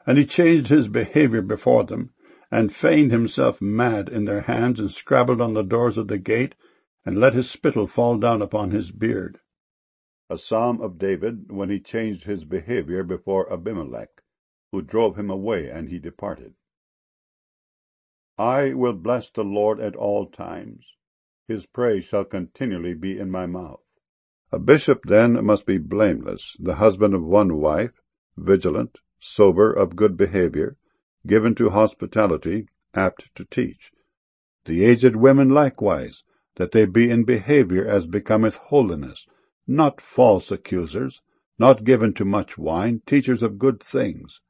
And he changed his behavior before them, and feigned himself mad in their hands, and scrabbled on the doors of the gate, and let his spittle fall down upon his beard. A psalm of David, when he changed his behavior before Abimelech, who drove him away, and he departed. I will bless the Lord at all times. His praise shall continually be in my mouth. A bishop then must be blameless, the husband of one wife, vigilant, sober, of good behavior, given to hospitality, apt to teach. The aged women likewise, that they be in behavior as becometh holiness, not false accusers, not given to much wine, teachers of good things,